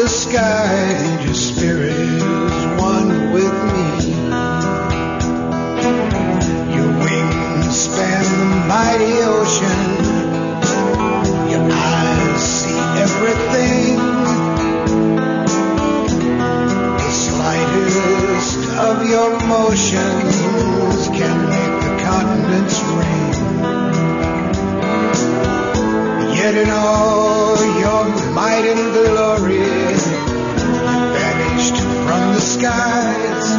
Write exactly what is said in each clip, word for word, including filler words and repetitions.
sky, and your spirit is one with me. Your wings span the mighty ocean. Your eyes see everything. The slightest of your motions can make the continents ring. Yet in all your might and glory, vanished from the skies,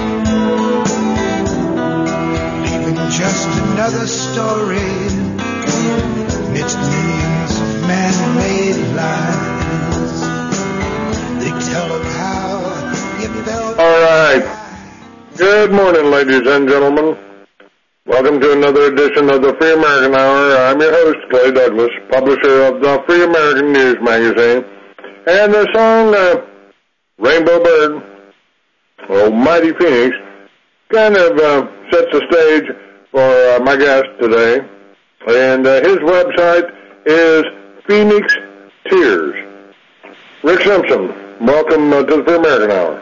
leaving just another story amidst millions of man-made lies. They tell of how you felt. All right. Good morning, ladies and gentlemen. Welcome to another edition of the Free American Hour. I'm your host, Clay Douglas, publisher of the Free American News magazine. And the song, uh, Rainbow Bird, or Mighty Phoenix, kind of uh, sets the stage for uh, my guest today. And uh, his website is Phoenix Tears. Rick Simpson, welcome uh, to the Free American Hour.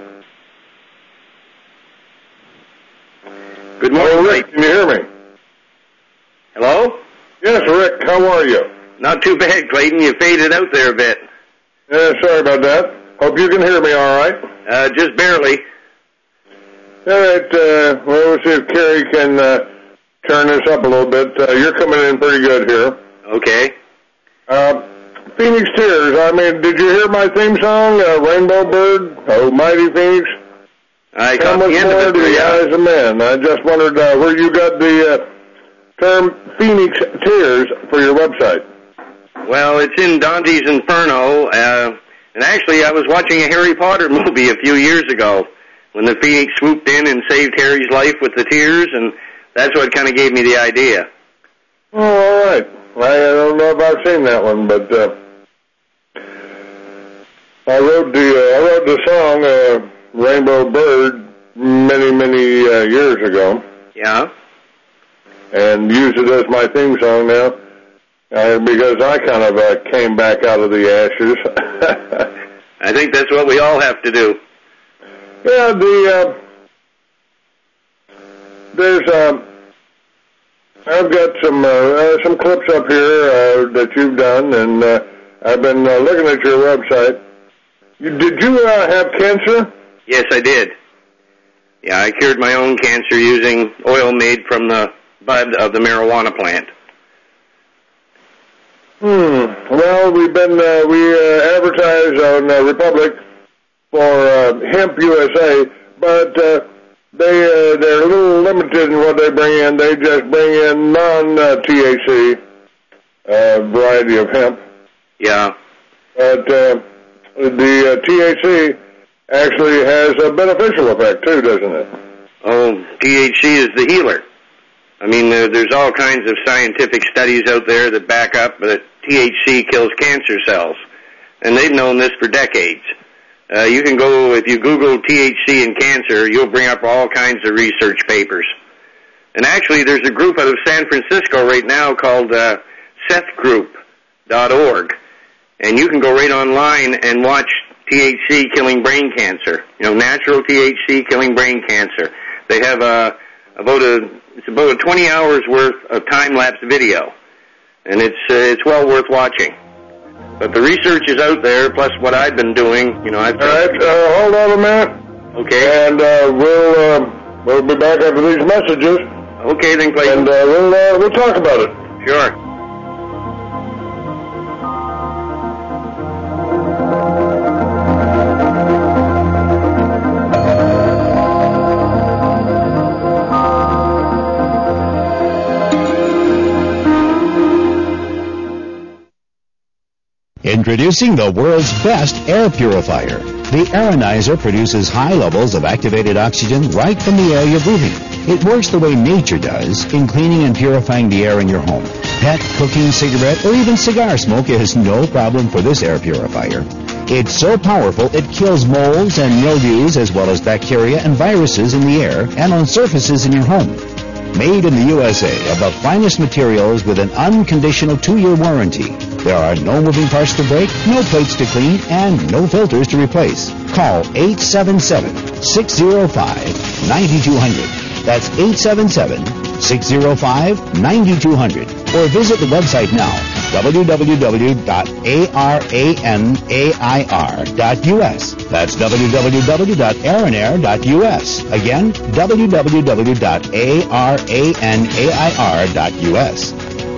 Good morning, oh, Rick. Can you hear me? Hello? Yes, Rick. How are you? Not too bad, Clayton. You faded out there a bit. Yeah, sorry about that. Hope you can hear me all right. Uh, just barely. All right. Uh, well, we'll see if Carrie can uh, turn this up a little bit. Uh, you're coming in pretty good here. Okay. Uh, Phoenix Tears. I mean, did you hear my theme song, uh, Rainbow Bird? Oh, Mighty Phoenix. I got the end of it. The yeah. eyes of men. I just wondered uh, where you got the uh, term Phoenix Tears for your website. Well, it's in Dante's Inferno, uh, and actually I was watching a Harry Potter movie a few years ago when the Phoenix swooped in and saved Harry's life with the tears, and that's what kind of gave me the idea. Oh, all right. I don't know if I've seen that one, but uh, I wrote the uh, I wrote the song uh, Rainbow Bird many, many uh, years ago. Yeah. And used it as my theme song now, uh, because I kind of uh, came back out of the ashes. I think that's what we all have to do. Yeah, the uh, there's um, I've got some uh, uh, some clips up here uh, that you've done, and uh, I've been uh, looking at your website. You, did you uh, have cancer? Yes, I did. Yeah, I cured my own cancer using oil made from the bud of the marijuana plant. Hmm. Well, we've been uh, we uh, advertise on uh, Republic for uh, Hemp U S A, but uh, they uh, they're a little limited in what they bring in. They just bring in non-T H C uh, variety of hemp. Yeah. But uh, the uh, T H C actually has a beneficial effect too, doesn't it? Oh, T H C is the healer. I mean, there, there's all kinds of scientific studies out there that back up that T H C kills cancer cells, and they've known this for decades. Uh, you can go, if you Google T H C and cancer, you'll bring up all kinds of research papers. And actually, there's a group out of San Francisco right now called uh, Seth Group dot org, and you can go right online and watch T H C killing brain cancer. You know, natural T H C killing brain cancer. They have a about a it's about a twenty hours worth of time-lapse video, and it's uh, it's well worth watching. But the research is out there, plus what I've been doing. You know, I've. All right, uh, hold on a minute. Okay. And uh, we'll uh, we'll be back after these messages. Okay, then, Clayton. And uh, we'll uh, we'll talk about it. Sure. Introducing the world's best air purifier. The Aeronizer produces high levels of activated oxygen right from the air you're breathing. It works the way nature does in cleaning and purifying the air in your home. Pet, cooking, cigarette, or even cigar smoke is no problem for this air purifier. It's so powerful it kills molds and mildews as well as bacteria and viruses in the air and on surfaces in your home. Made in the U S A of the finest materials with an unconditional two-year warranty. There are no moving parts to break, no plates to clean, and no filters to replace. Call eight seven seven, six zero five, nine two zero zero. That's eight seven seven, six zero five, nine two zero zero. Or visit the website now, w w w dot aranair dot u s. That's w w w dot aranair dot u s. Again, w w w dot aranair dot u s.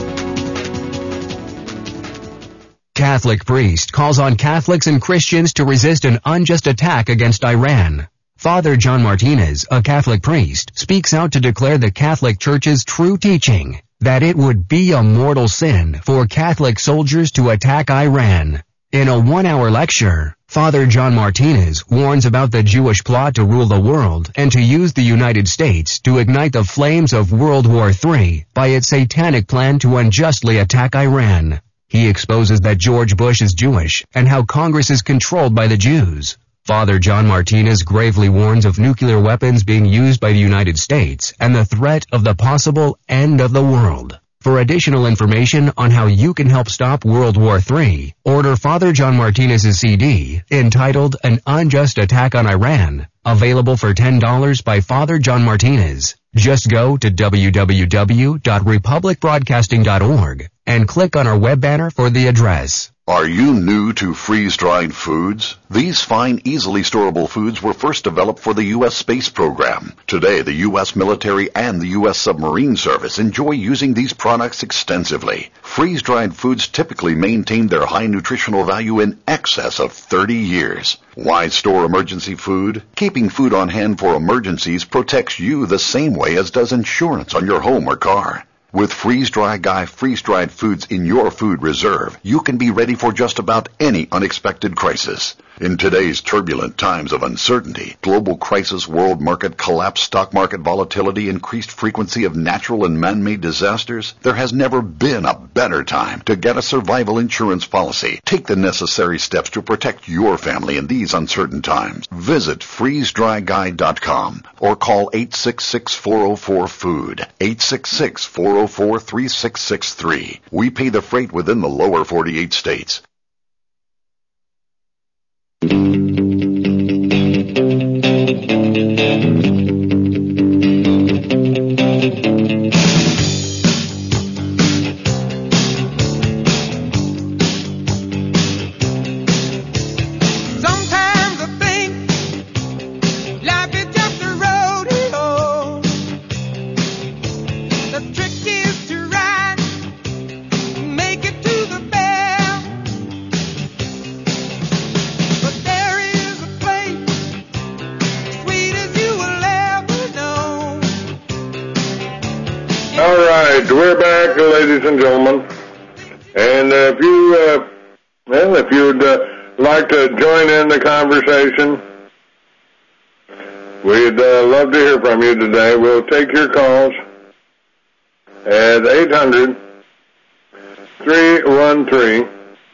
Catholic priest calls on Catholics and Christians to resist an unjust attack against Iran. Father John Martinez, a Catholic priest, speaks out to declare the Catholic Church's true teaching that it would be a mortal sin for Catholic soldiers to attack Iran. In a one-hour lecture, Father John Martinez warns about the Jewish plot to rule the world and to use the United States to ignite the flames of World War Three by its satanic plan to unjustly attack Iran. He exposes that George Bush is Jewish and how Congress is controlled by the Jews. Father John Martinez gravely warns of nuclear weapons being used by the United States and the threat of the possible end of the world. For additional information on how you can help stop World War Three, order Father John Martinez's C D entitled An Unjust Attack on Iran, available for ten dollars by Father John Martinez. Just go to w w w dot republic broadcasting dot org and click on our web banner for the address. Are you new to freeze-dried foods? These fine, easily storable foods were first developed for the U S space program. Today, the U S military and the U S submarine service enjoy using these products extensively. Freeze-dried foods typically maintain their high nutritional value in excess of thirty years. Why store emergency food? Keeping food on hand for emergencies protects you the same way as does insurance on your home or car. With Freeze-Dry Guy freeze-dried foods in your food reserve, you can be ready for just about any unexpected crisis. In today's turbulent times of uncertainty, global crisis, world market collapse, stock market volatility, increased frequency of natural and man-made disasters, there has never been a better time to get a survival insurance policy. Take the necessary steps to protect your family in these uncertain times. Visit freeze dry guy dot com or call eight six six, four oh four, food, eight six six, four oh four, three six six three. We pay the freight within the lower forty-eight states. We're back, ladies and gentlemen, and uh, if you, uh, well, if you'd uh, like to join in the conversation, we'd uh, love to hear from you today. We'll take your calls at eight hundred, three one three,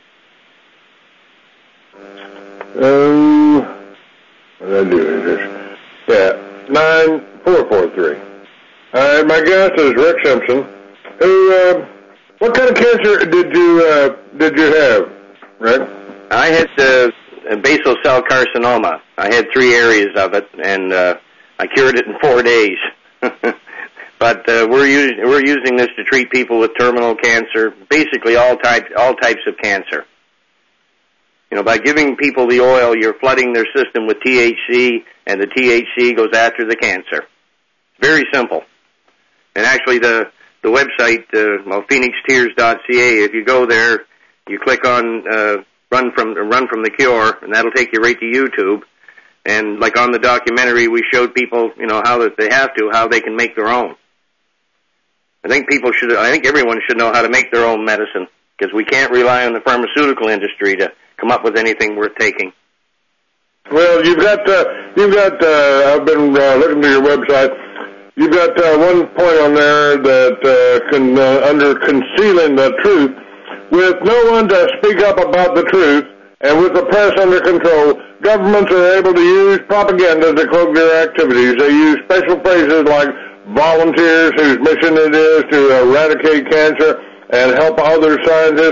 oh, what did I do here? Yeah, nine four four three. All right, my guest is Rick Simpson. Who, uh, what kind of cancer did you, uh, did you have, Rick? I had uh, basal cell carcinoma. I had three areas of it, and uh, I cured it in four days. But uh, we're using we're using this to treat people with terminal cancer, basically all types all types of cancer. You know, by giving people the oil, you're flooding their system with T H C, and the T H C goes after the cancer. Very simple. And actually, the the website, uh, well, phoenix tears dot c a. If you go there, you click on uh, "Run from Run from the Cure," and that'll take you right to YouTube. And like on the documentary, we showed people, you know, how that they have to, how they can make their own. I think people should. I think everyone should know how to make their own medicine, because we can't rely on the pharmaceutical industry to come up with anything worth taking. Well, you've got uh, you've got. Uh, I've been uh, looking to your website. You've got uh, one point on there that uh, can uh, under concealing the truth, with no one to speak up about the truth, and with the press under control, governments are able to use propaganda to cloak their activities. They use special phrases like volunteers whose mission it is to eradicate cancer and help other scientists.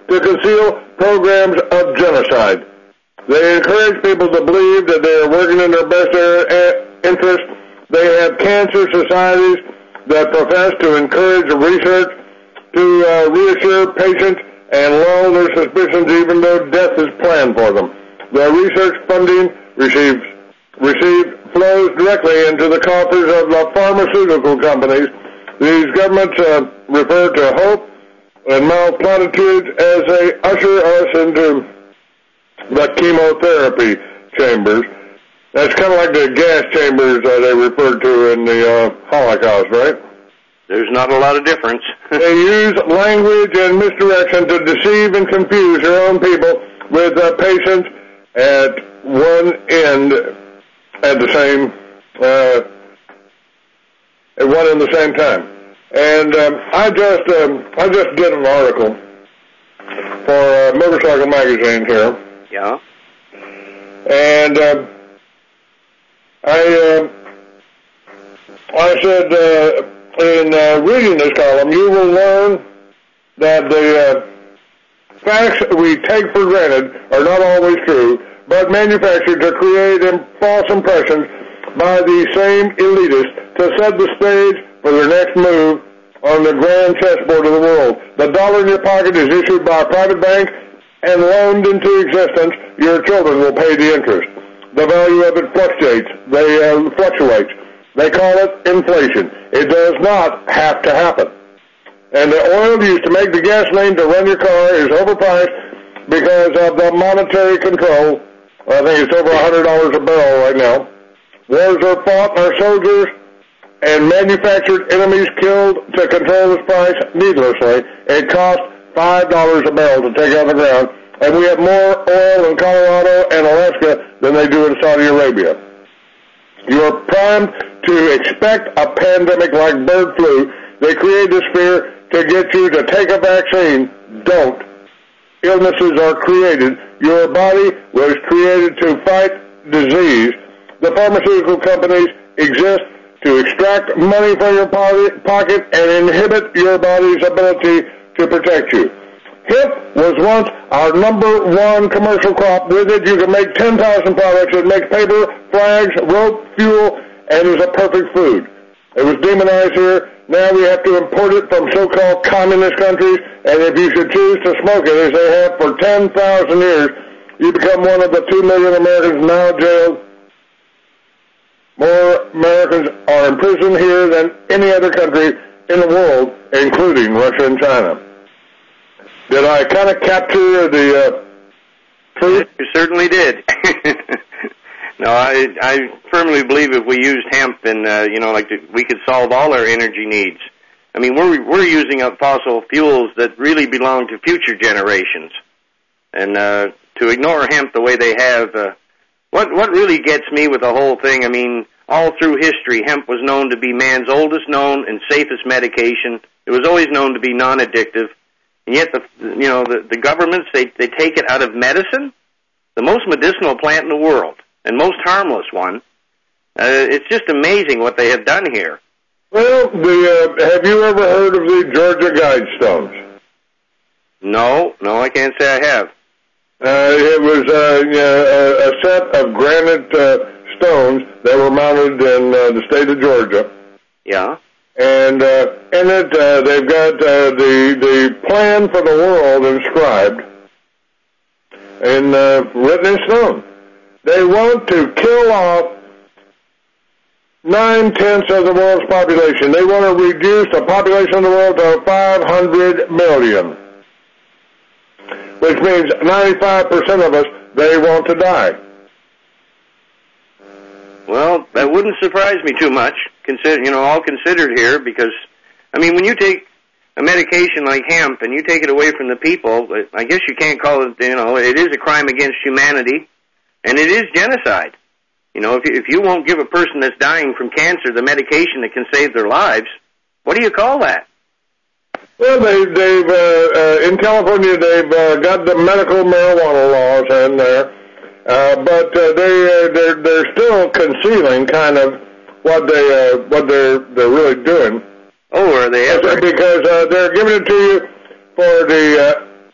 to conceal programs of genocide. They encourage people to believe that they are working in their best interest. They have cancer societies that profess to encourage research to uh, reassure patients and lull their suspicions even though death is planned for them. The research funding receives, received flows directly into the coffers of the pharmaceutical companies. These governments uh, refer to hope and malplatitudes as they usher us into the chemotherapy chambers. That's kind of like the gas chambers uh, they referred to in the uh, Holocaust, right? There's not a lot of difference. They use language and misdirection to deceive and confuse their own people with uh, patients at one end at the same uh, at one and the same time. And um, I just um, I just did an article for uh, Motorcycle Magazine here. Yeah. And uh, I uh, I said uh, in uh, reading this column, you will learn that the uh, facts we take for granted are not always true, but manufactured to create false impressions by the same elitists to set the stage for their next move on the grand chessboard of the world. The dollar in your pocket is issued by a private bank and loaned into existence. Your children will pay the interest. The value of it fluctuates. They uh, fluctuates. They call it inflation. It does not have to happen. And the oil used to make the gasoline to run your car is overpriced because of the monetary control. I think it's over one hundred dollars a barrel right now. Wars are fought, and our soldiers and manufactured enemies killed to control this price needlessly. It costs five dollars a barrel to take out the ground, and we have more oil in Colorado and Alaska than they do in Saudi Arabia. You are primed to expect a pandemic like bird flu. They create this fear to get you to take a vaccine. Don't. Illnesses are created. Your body was created to fight disease. The pharmaceutical companies exist to extract money from your pocket and inhibit your body's ability to protect you. Hemp was once our number one commercial crop. With it, you can make ten thousand products. It makes paper, flags, rope, fuel, and is a perfect food. It was demonized here. Now we have to import it from so-called communist countries, and if you should choose to smoke it, as they have for ten thousand years, you become one of the two million Americans now jailed. More Americans are in prison here than any other country in the world, including Russia and China. Did I kind of capture the uh, truth? You certainly did. No, I I firmly believe if we used hemp, and uh, you know, like the, we could solve all our energy needs. I mean, we're we're using up fossil fuels that really belong to future generations, and uh, to ignore hemp the way they have. Uh, what what really gets me with the whole thing? I mean, all through history, hemp was known to be man's oldest known and safest medication. It was always known to be non-addictive, and yet the you know the, the governments they they take it out of medicine, the most medicinal plant in the world. And most harmless one. Uh, it's just amazing what they have done here. Well, the, uh, have you ever heard of the Georgia Guidestones? No, no, I can't say I have. Uh, it was uh, a, a set of granite uh, stones that were mounted in uh, the state of Georgia. Yeah. And uh, in it, uh, they've got uh, the the plan for the world inscribed and uh, written in stone. They want to kill off nine-tenths of the world's population. They want to reduce the population of the world to five hundred million, which means ninety-five percent of us, they want to die. Well, that wouldn't surprise me too much, consider, you know, all considered here, because, I mean, when you take a medication like hemp and you take it away from the people, I guess you can't call it, you know, it is a crime against humanity. And it is genocide. You know, if you, if you won't give a person that's dying from cancer the medication that can save their lives, what do you call that? Well, they, they've, uh, uh, in California, they've uh, got the medical marijuana laws in there, uh, but uh, they, uh, they're, they're still concealing kind of what, they, uh, what they're, they're really doing. Oh, are they ever? Because uh, they're giving it to you for the... Uh, for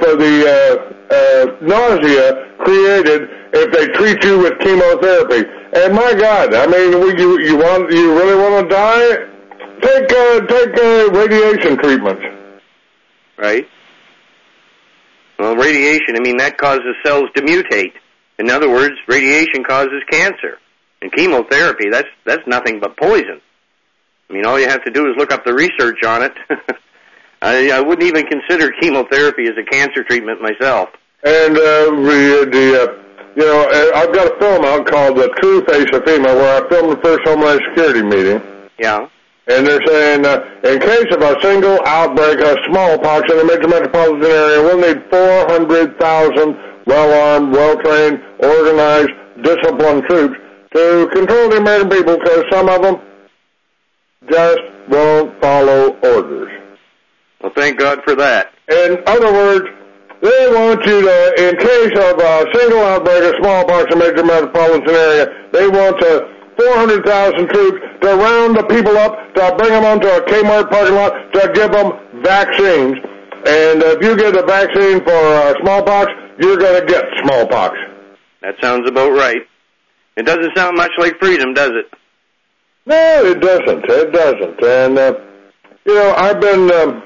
for the uh, uh, nausea created if they treat you with chemotherapy. And my God, I mean, you you want you really want to die? Take uh, take uh, radiation treatments. Right. Well, radiation, I mean, that causes cells to mutate. In other words, radiation causes cancer. And chemotherapy, that's that's nothing but poison. I mean, all you have to do is look up the research on it. I, I wouldn't even consider chemotherapy as a cancer treatment myself. And uh, the, the uh, you know, I've got a film out called The True Face of FEMA where I filmed the first Homeland Security meeting. Yeah. And they're saying, uh, in case of a single outbreak of smallpox in the major metropolitan area, we'll need four hundred thousand well-armed, well-trained, organized, disciplined troops to control the American people because some of them just won't follow orders. Well, thank God for that. In other words, they want you to, in case of a single outbreak of smallpox in the major metropolitan area, they want to four hundred thousand troops to round the people up, to bring them onto a Kmart parking lot, to give them vaccines. And if you get a vaccine for uh, smallpox, you're going to get smallpox. That sounds about right. It doesn't sound much like freedom, does it? No, it doesn't. It doesn't. And, uh, you know, I've been, um,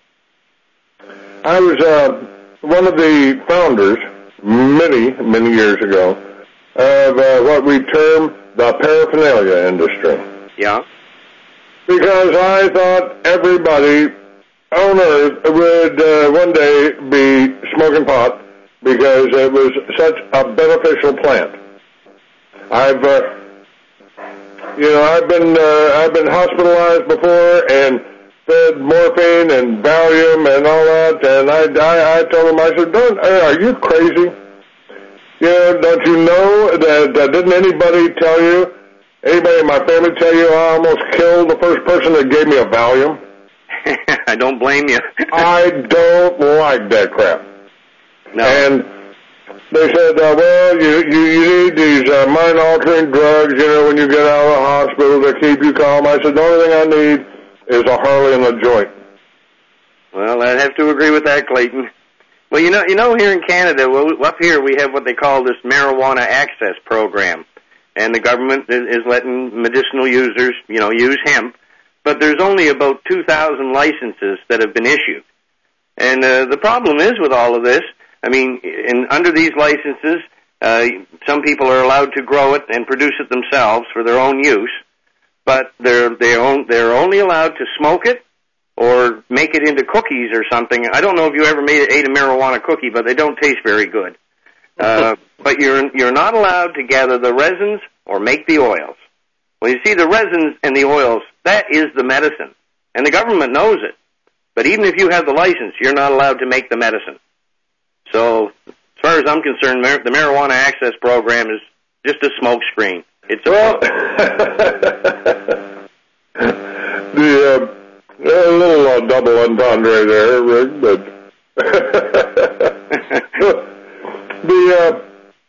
I was uh, one of the founders many, many years ago of uh, what we term the paraphernalia industry. Yeah. Because I thought everybody on earth would uh, one day be smoking pot because it was such a beneficial plant. I've, uh, you know, I've been uh, I've been hospitalized before and fed morphine and Valium and all that, and I I, I told them, I said, don't, are you crazy? You know, don't you know that, that didn't anybody tell you, anybody in my family tell you I almost killed the first person that gave me a Valium? I don't blame you. I don't like that crap. No. And they said, uh, well, you, you, you need these uh, mind-altering drugs, you know, when you get out of the hospital to keep you calm. I said, the only thing I need is a Harley and a joint. Well, I'd have to agree with that, Clayton. Well, you know, you know, here in Canada, well, up here we have what they call this marijuana access program, and the government is letting medicinal users, you know, use hemp, but there's only about two thousand licenses that have been issued. And uh, the problem is with all of this, I mean, in, under these licenses, uh, some people are allowed to grow it and produce it themselves for their own use, but they're they're, on, they're only allowed to smoke it or make it into cookies or something. I don't know if you ever made ate a marijuana cookie, but they don't taste very good. Uh, but you're you're not allowed to gather the resins or make the oils. Well, you see, the resins and the oils, that is the medicine, and the government knows it. But even if you have the license, you're not allowed to make the medicine. So, as far as I'm concerned, mar- the marijuana access program is just a smoke screen. It's a well, the uh, a little uh, double entendre there, Rick, but the uh,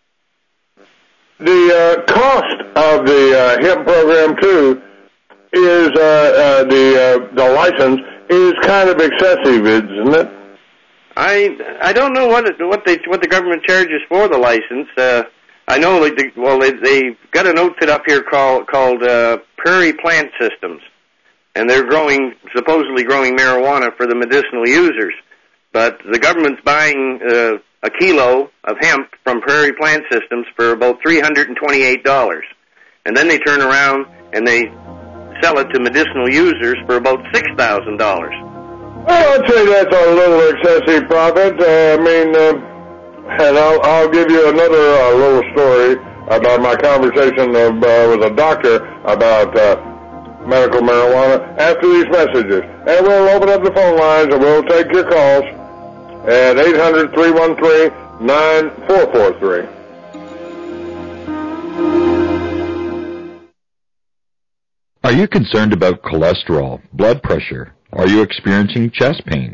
the uh, cost of the uh, hemp program too is uh, uh, the uh, the license is kind of excessive, isn't it? I I don't know what it, what they what the government charges for the license. Uh, I know like the, well they they got an outfit up here called called uh, Prairie Plant Systems, and they're growing supposedly growing marijuana for the medicinal users. But the government's buying uh, a kilo of hemp from Prairie Plant Systems for about three hundred and twenty-eight dollars, and then they turn around and they sell it to medicinal users for about six thousand dollars. Well, I'd say that's a little excessive profit. Uh, I mean, uh, and I'll, I'll give you another uh, little story about my conversation of, uh, with a doctor about uh, medical marijuana after these messages. And we'll open up the phone lines and we'll take your calls at eight hundred, three one three, nine four four three. Are you concerned about cholesterol, blood pressure? Are you experiencing chest pain?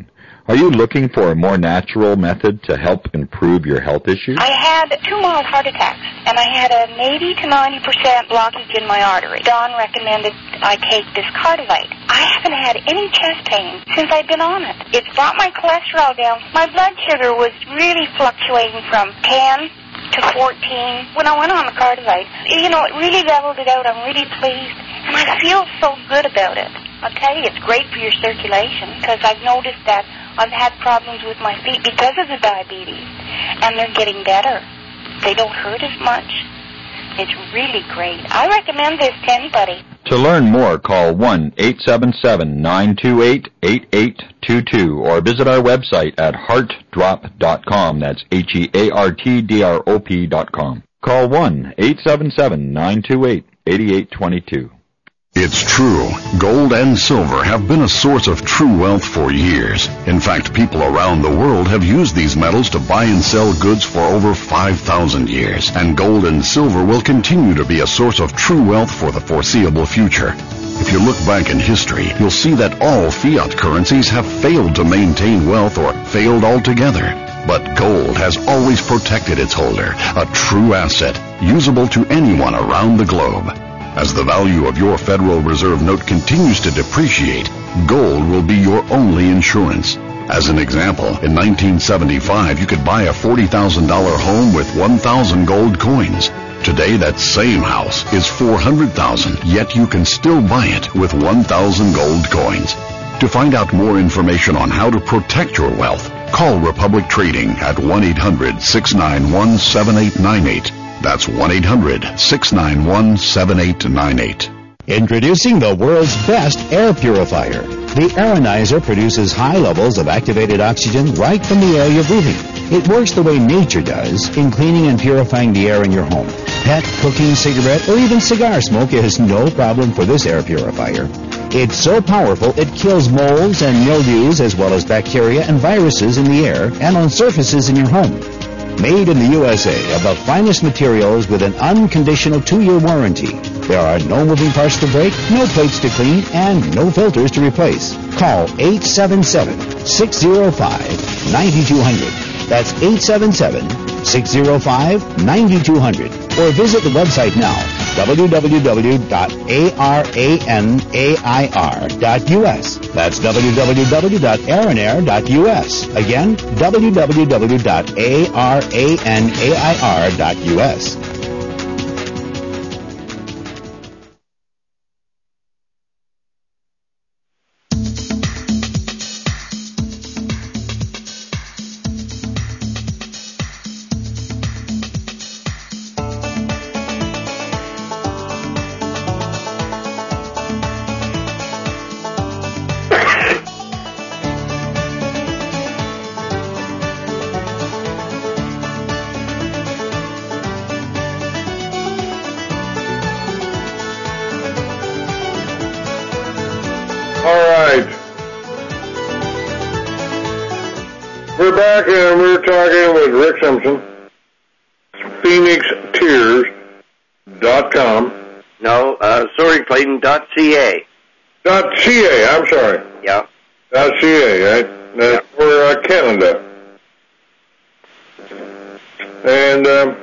Are you looking for a more natural method to help improve your health issues? I had two mild heart attacks, and I had an eighty to ninety percent blockage in my artery. Don recommended I take this Cardivite. I haven't had any chest pain since I've been on it. It's brought my cholesterol down. My blood sugar was really fluctuating from ten to fourteen when I went on the Cardivite. You know, it really leveled it out. I'm really pleased, and I feel so good about it. I'll tell you, it's great for your circulation, because I've noticed that I've had problems with my feet because of the diabetes, and they're getting better. They don't hurt as much. It's really great. I recommend this to anybody. To learn more, call one eight seven seven, nine two eight, eight eight two two or visit our website at heart drop dot com. That's H E A R T D R O P dot com. Call one eight seven seven, nine two eight, eight eight two two. It's true. Gold and silver have been a source of true wealth for years. In fact, people around the world have used these metals to buy and sell goods for over five thousand years. And gold and silver will continue to be a source of true wealth for the foreseeable future. If you look back in history, you'll see that all fiat currencies have failed to maintain wealth or failed altogether. But gold has always protected its holder, a true asset, usable to anyone around the globe. As the value of your Federal Reserve note continues to depreciate, gold will be your only insurance. As an example, in nineteen seventy-five, you could buy a forty thousand dollars home with one thousand gold coins. Today, that same house is four hundred thousand dollars, yet you can still buy it with one thousand gold coins. To find out more information on how to protect your wealth, call Republic Trading at one eight hundred, six nine one, seven eight nine eight. That's one eight hundred, six nine one, seven eight nine eight. Introducing the world's best air purifier. The Aeronizer produces high levels of activated oxygen right from the air you're breathing. It works the way nature does in cleaning and purifying the air in your home. Pet, cooking, cigarette, or even cigar smoke is no problem for this air purifier. It's so powerful it kills molds and mildews as well as bacteria and viruses in the air and on surfaces in your home. Made in the U S A of the finest materials with an unconditional two-year warranty. There are no moving parts to break, no plates to clean, and no filters to replace. Call eight seven seven, six zero five, nine two zero zero. That's eight seven seven, six zero five, nine two zero zero. Or visit the website now, w w w dot aranair dot u s. That's w w w dot aranair dot u s. Again, w w w dot aranair dot u s. We're back and we're talking with Rick Simpson, Phoenix Tears dot com. No, uh, sorry, Clayton, dot .ca. Dot .ca, I'm sorry. Yeah. Dot .ca, right? That's yeah. for uh, Canada. And, um,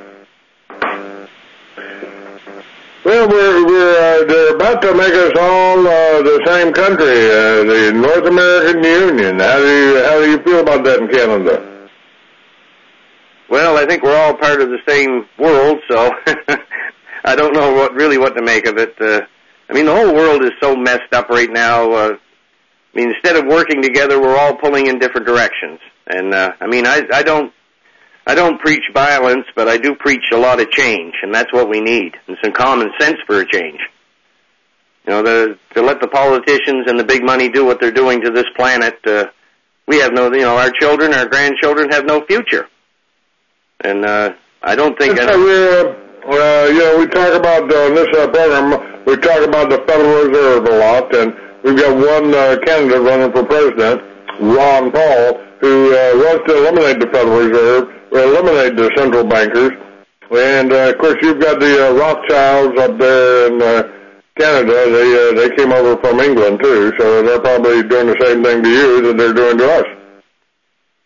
well, we're, we're uh, they're about to make us all uh, the same country, uh, the North American Union. How do you how do you feel about that in Canada? Well, I think we're all part of the same world, so I don't know what really what to make of it. Uh, I mean, the whole world is so messed up right now. Uh, I mean, instead of working together, we're all pulling in different directions. And uh, I mean, I, I don't. I don't preach violence, but I do preach a lot of change, and that's what we need, and some common sense for a change. You know, the, to let the politicians and the big money do what they're doing to this planet, uh, we have no, you know, our children, our grandchildren have no future. And uh, I don't think... Uh, we're, uh, you know, we talk about, uh, this uh, program, we talk about the Federal Reserve a lot, and we've got one uh, candidate running for president, Ron Paul, who uh, wants to eliminate the Federal Reserve, eliminate the central bankers, and uh, of course you've got the uh, Rothschilds up there in uh, Canada. They uh, they came over from England too, so they're probably doing the same thing to you that they're doing to us.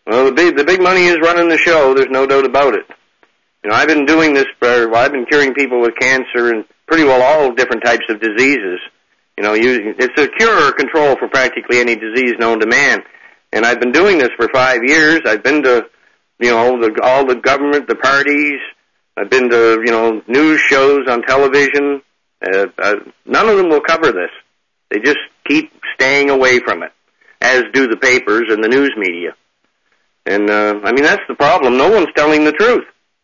Well, the big the big money is running the show. There's no doubt about it. You know, I've been doing this for, well, I've been curing people with cancer and pretty well all different types of diseases. You know, using, it's a cure or control for practically any disease known to man. And I've been doing this for five years. I've been to, you know, the, all the government, the parties. I've been to, you know, news shows on television. Uh, uh, none of them will cover this. They just keep staying away from it, as do the papers and the news media. And, uh, I mean, that's the problem. No one's telling the truth.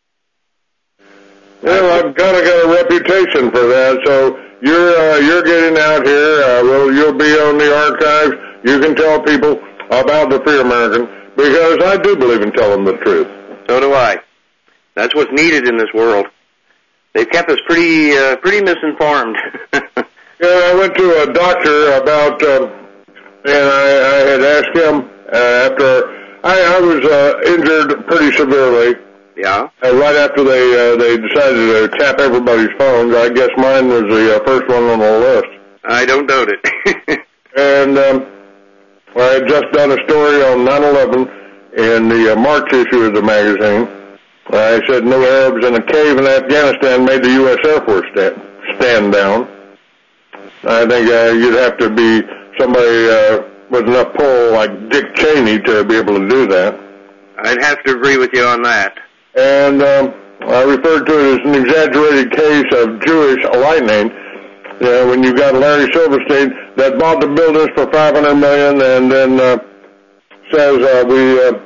Well, I've kind of got a reputation for that, so you're uh, you're getting out here. Uh, well, you'll be on the archives. You can tell people about the Free American, because I do believe in telling the truth. So do I. That's what's needed in this world. They've kept us pretty uh, pretty misinformed. Yeah, I went to a doctor about, uh, and I, I had asked him uh, after I, I was uh, injured pretty severely. Yeah. Uh, right after they uh, they decided to tap everybody's phones. I guess mine was the uh, first one on the list. I don't doubt it. And um, I had just done a story on nine eleven in the uh, March issue of the magazine. I said no Arabs in a cave in Afghanistan made the U S Air Force stand, stand down. I think uh, you'd have to be somebody uh, with enough pull like Dick Cheney to be able to do that. I'd have to agree with you on that. And um, I referred to it as an exaggerated case of Jewish lightning. Uh, when you got Larry Silverstein that bought the buildings for five hundred million dollars and then uh, says uh, we uh,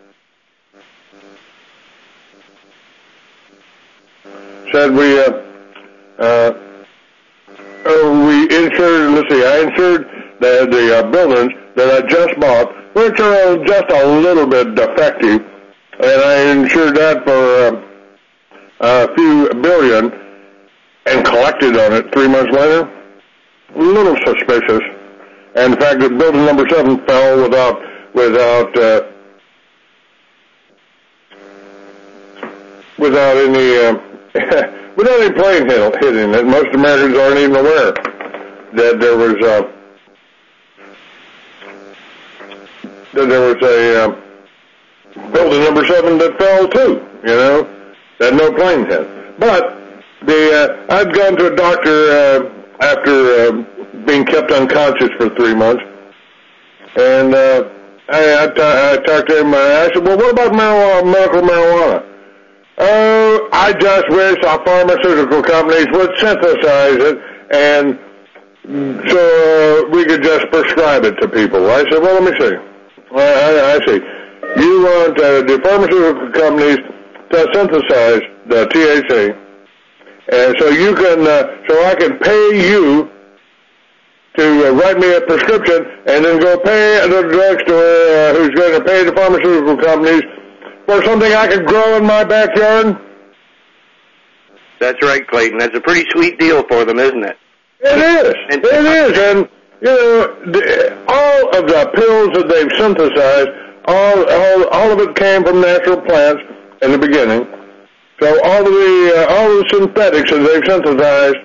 said we uh, uh, uh, we insured. Let's see, I insured the the uh, buildings that I just bought, which are just a little bit defective. And I insured that for uh, a few billion and collected on it three months later. A little suspicious. And in fact, the building number seven fell without without uh, without any uh, without any plane hit, hitting it. Most Americans aren't even aware that there was uh, that there was a uh, building number seven that fell too, you know, that no plane hit. But the uh, I'd gone to a doctor uh, after uh, being kept unconscious for three months, and uh, I, I, t- I talked to him. Uh, I said, "Well, what about marijuana, medical marijuana?" Oh, I just wish our pharmaceutical companies would synthesize it, and so uh, we could just prescribe it to people. I said, "Well, let me see. I, I, I see." You want uh, the pharmaceutical companies to synthesize the T H C, and so you can, uh, so I can pay you to uh, write me a prescription, and then go pay the drugstore uh, who's going to pay the pharmaceutical companies for something I can grow in my backyard. That's right, Clayton. That's a pretty sweet deal for them, isn't it? It is. It is, and you know, the, all of the pills that they've synthesized. All, all, all of it came from natural plants in the beginning. So all of the, uh, all of the synthetics that they've synthesized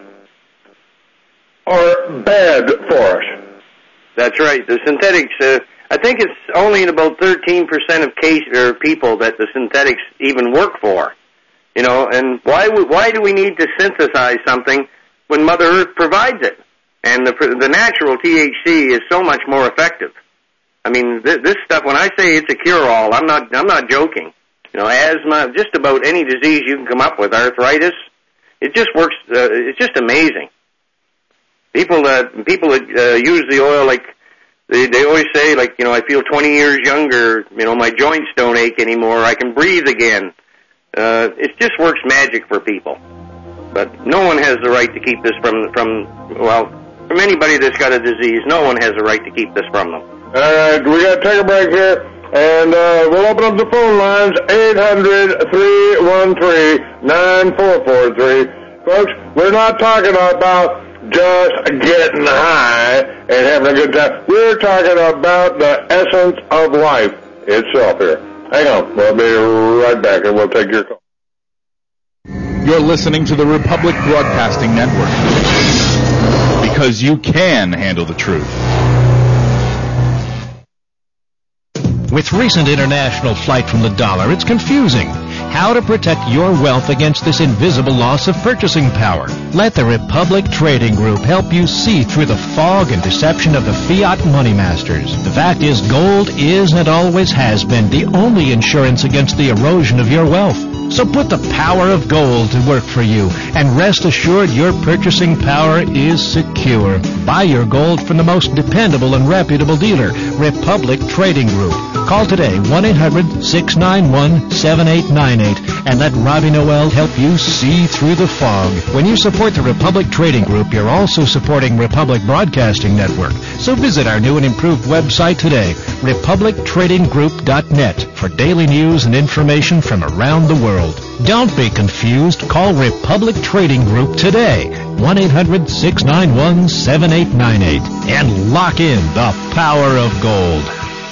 are bad for us. That's right. The synthetics, uh, I think it's only in about thirteen percent of case or people that the synthetics even work for. You know, and why why do we need to synthesize something when Mother Earth provides it? And the the natural T H C is so much more effective. I mean, th- this stuff, when I say it's a cure-all, I'm not I'm not joking. You know, asthma, just about any disease you can come up with, arthritis, it just works, uh, it's just amazing. People uh, people uh, use the oil like, they, they always say, like, you know, I feel twenty years younger, you know, my joints don't ache anymore, I can breathe again. Uh, it just works magic for people. But no one has the right to keep this from, from well, from anybody that's got a disease, no one has the right to keep this from them. All right, we got to take a break here, and uh, we'll open up the phone lines, eight hundred, three one three, nine four four three. Folks, we're not talking about just getting high and having a good time. We're talking about the essence of life itself here. Hang on, we'll be right back, and we'll take your call. You're listening to the Republic Broadcasting Network, because you can handle the truth. With recent international flight from the dollar, it's confusing. How to protect your wealth against this invisible loss of purchasing power. Let the Republic Trading Group help you see through the fog and deception of the fiat money masters. The fact is, gold is and always has been the only insurance against the erosion of your wealth. So put the power of gold to work for you, and rest assured your purchasing power is secure. Buy your gold from the most dependable and reputable dealer, Republic Trading Group. Call today, one eight hundred six nine one seven eight nine eight, and let Robbie Noel help you see through the fog. When you support the Republic Trading Group, you're also supporting Republic Broadcasting Network. So visit our new and improved website today, republic trading group dot net, for daily news and information from around the world. Don't be confused. Call Republic Trading Group today, one eight hundred six nine one seven eight nine eight, and lock in the power of gold.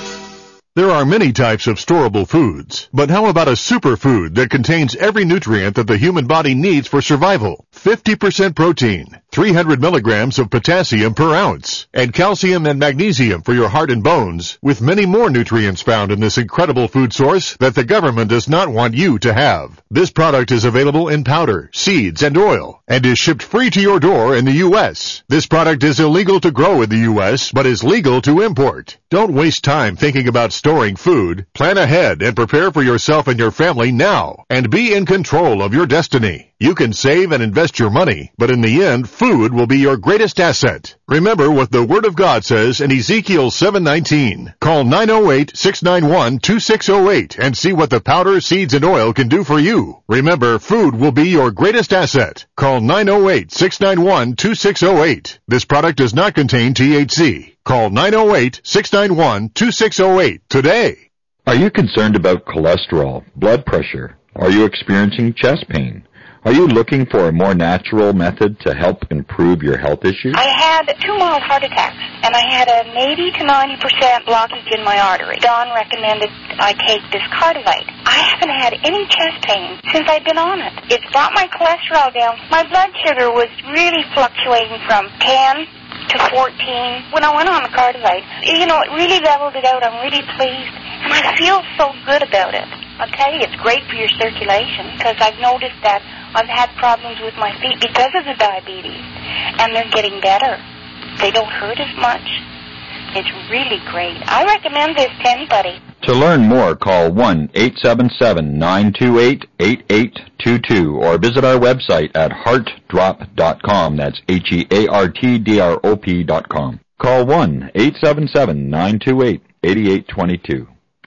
There are many types of storable foods, but how about a superfood that contains every nutrient that the human body needs for survival? fifty percent protein, three hundred milligrams of potassium per ounce, and calcium and magnesium for your heart and bones, with many more nutrients found in this incredible food source that the government does not want you to have. This product is available in powder, seeds, and oil, and is shipped free to your door in the U S. This product is illegal to grow in the U S, but is legal to import. Don't waste time thinking about storing food. Plan ahead and prepare for yourself and your family now, and be in control of your destiny. You can save and invest your money, but in the end, food will be your greatest asset. Remember what the Word of God says in Ezekiel seven nineteen. Call nine oh eight, six nine one, two six oh eight and see what the powder, seeds, and oil can do for you. Remember, food will be your greatest asset. Call nine oh eight, six nine one, two six oh eight. This product does not contain T H C. Call nine oh eight, six nine one, two six oh eight today. Are you concerned about cholesterol, blood pressure? Are you experiencing chest pain? Are you looking for a more natural method to help improve your health issues? I had two mild heart attacks, and I had an eighty to ninety percent blockage in my artery. Don recommended I take this Cardivite. I haven't had any chest pain since I've been on it. It's brought my cholesterol down. My blood sugar was really fluctuating from ten to fourteen when I went on the Cardivite. You know, it really leveled it out. I'm really pleased, and I feel so good about it. I'll tell you, it's great for your circulation, because I've noticed that I've had problems with my feet because of the diabetes, and they're getting better. They don't hurt as much. It's really great. I recommend this to anybody. To learn more, call one eight seven seven, nine two eight, eight eight two two or visit our website at heart drop dot com. That's H E A R T D R O P dot com. Call one eight seven seven, nine two eight, eight eight two two.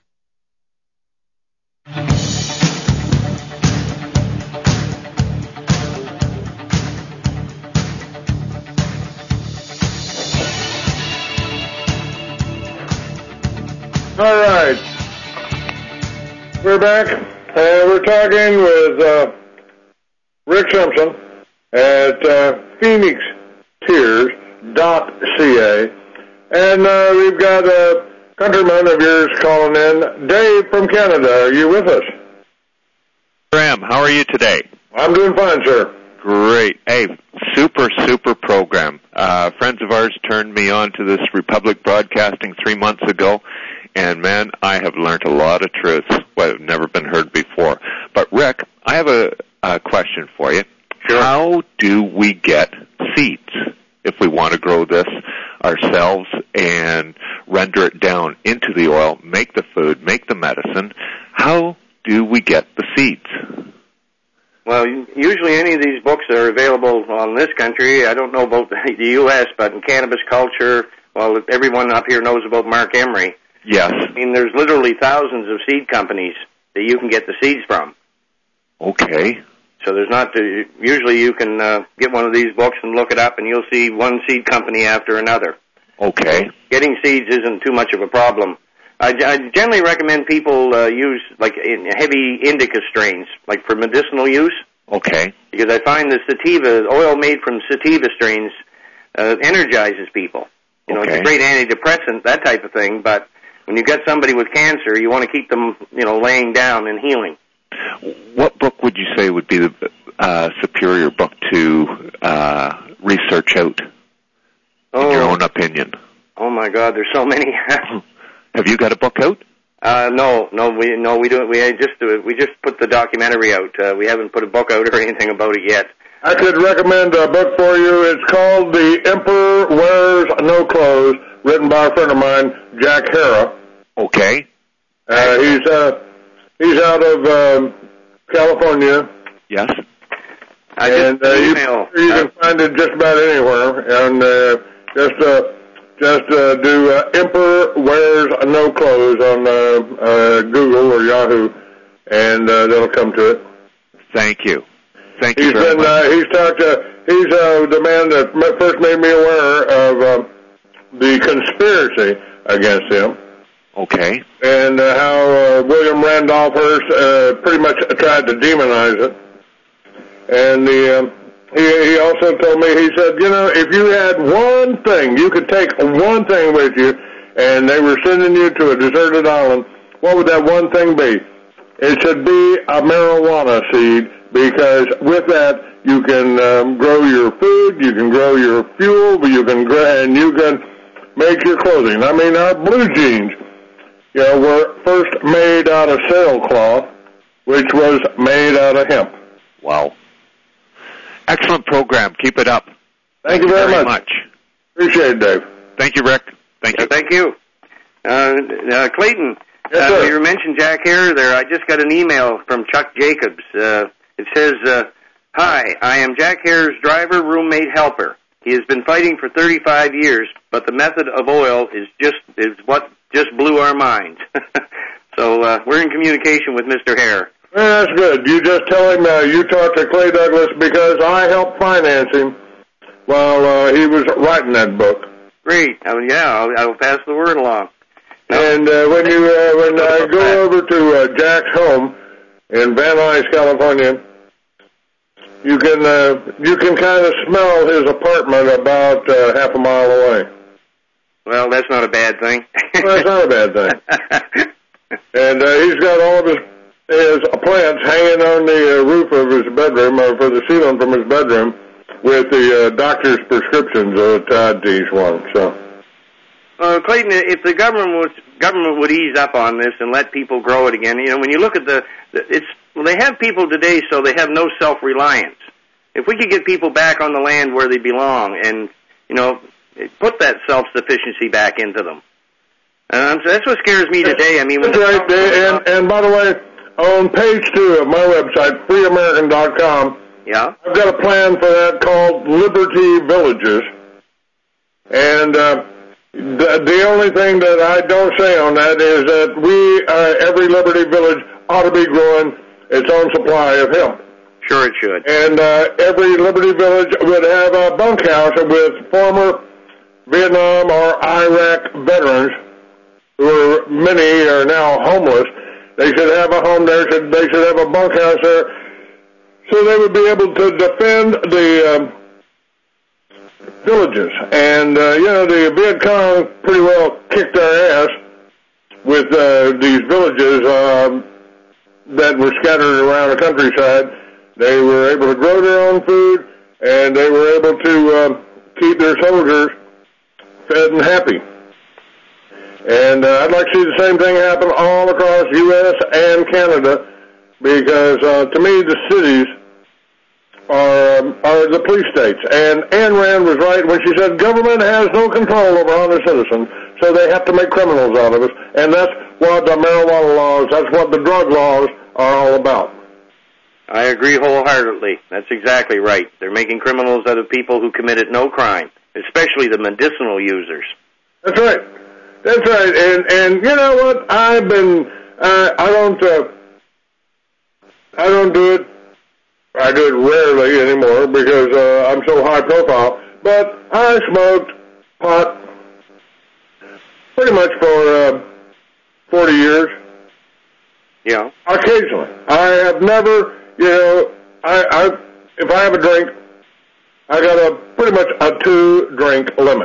All right, we're back, and we're talking with uh, Rick Simpson at uh, phoenix tears dot c a, and uh, we've got a countryman of yours calling in, Dave from Canada. Are you with us? Graham, how are you today? I'm doing fine, sir. Great. Hey, super, super program. Uh, friends of ours turned me on to this Republic Broadcasting three months ago. And, man, I have learned a lot of truths that have never been heard before. But, Rick, I have a, a question for you. Sure. How do we get seeds if we want to grow this ourselves and render it down into the oil, make the food, make the medicine? How do we get the seeds? Well, usually any of these books are available on this country. I don't know about the U S, but in cannabis culture, well, everyone up here knows about Mark Emery. Yes. I mean, there's literally thousands of seed companies that you can get the seeds from. Okay. So there's not, to, usually you can uh, get one of these books and look it up, and you'll see one seed company after another. Okay. So getting seeds isn't too much of a problem. I, I generally recommend people uh, use, like, in heavy indica strains, like for medicinal use. Okay. Because I find the sativa, oil made from sativa strains, uh, energizes people. You know, okay. It's a great antidepressant, that type of thing, but when you've got somebody with cancer, you want to keep them, you know, laying down and healing. What book would you say would be the uh, superior book to uh, research out, oh. in your own opinion? Oh, my God, there's so many. Have you got a book out? Uh, no, no, we no, we don't. We just we just put the documentary out. Uh, we haven't put a book out or anything about it yet. I could recommend a book for you. It's called The Emperor Wears No Clothes, written by a friend of mine, Jack Hara. Okay. Uh, he's uh, he's out of um, California. Yes. I and just uh, you, email. you can find it just about anywhere. And uh, just uh, just uh, do uh, Emperor Wears No Clothes on uh, uh, Google or Yahoo, and uh, that'll come to it. Thank you. Thank he's you very been, much. Uh, he's talked to, he's uh, the man that first made me aware of uh, the conspiracy against him. Okay. And uh, how uh, William Randolph Hearst uh, pretty much tried to demonize it. And the, um, he, he also told me, he said, you know, if you had one thing, you could take one thing with you, and they were sending you to a deserted island, what would that one thing be? It should be a marijuana seed, because with that you can um, grow your food, you can grow your fuel, you can grow, and you can make your clothing. I mean, our blue jeans, you know, were first made out of sailcloth, which was made out of hemp. Wow. Excellent program. Keep it up. Thank, Thank you very, very much. much. Appreciate it, Dave. Thank you, Rick. Thank you. Uh, thank you. Uh, uh, Clayton, yes, uh, sir. you mentioned Jack Hare there. I just got an email from Chuck Jacobs. Uh, it says, uh, hi, I am Jack Hare's driver, roommate, helper. He has been fighting for thirty-five years, but the method of oil is just is what just blew our minds. so uh, we're in communication with Mister Hare. Well, that's good. You just tell him uh, you talked to Clay Douglas, because I helped finance him while uh, he was writing that book. Great. I mean, yeah, I'll, I'll pass the word along. And uh, when you uh, when I go over to uh, Jack's home in Van Nuys, California, you can uh, you can kind of smell his apartment about uh, half a mile away. Well, that's not a bad thing. Well, that's not a bad thing. And uh, he's got all of his his plants hanging on the uh, roof of his bedroom, or for the ceiling from his bedroom, with the uh, doctor's prescriptions uh, tied to each one. So. Uh, Clayton, if the government would government would ease up on this and let people grow it again, you know, when you look at the, the it's well, they have people today, so they have no self-reliance. If we could get people back on the land where they belong, and you know, put that self-sufficiency back into them, um, so that's what scares me today. I mean, when that's right. And, and by the way, on page two of my website, free american dot com, yeah, I've got a plan for that called Liberty Villages, and. Uh, The, the only thing that I don't say on that is that we, uh, every Liberty Village ought to be growing its own supply of hemp. Sure it should. And uh, every Liberty Village would have a bunkhouse with former Vietnam or Iraq veterans, who are, many are now homeless. They should have a home there. Should, they should have a bunkhouse there, so they would be able to defend the um, villages. And, uh, you know, the Viet Cong pretty well kicked our ass with uh, these villages um, that were scattered around the countryside. They were able to grow their own food, and they were able to uh, keep their soldiers fed and happy. And uh, I'd like to see the same thing happen all across U S and Canada, because uh, to me the cities Are, um, are the police states. And Ayn Rand was right when she said government has no control over honest citizens, so they have to make criminals out of us. And that's what the marijuana laws, that's what the drug laws are all about. I agree wholeheartedly. That's exactly right. They're making criminals out of people who committed no crime, especially the medicinal users. That's right. That's right. And, and you know what? I've been, uh, I don't, uh, I don't do it. I do it rarely anymore because uh, I'm so high profile. But I smoked pot pretty much for uh, forty years. Yeah. Occasionally. I have never, you know, I, I if I have a drink, I got a pretty much a two drink limit.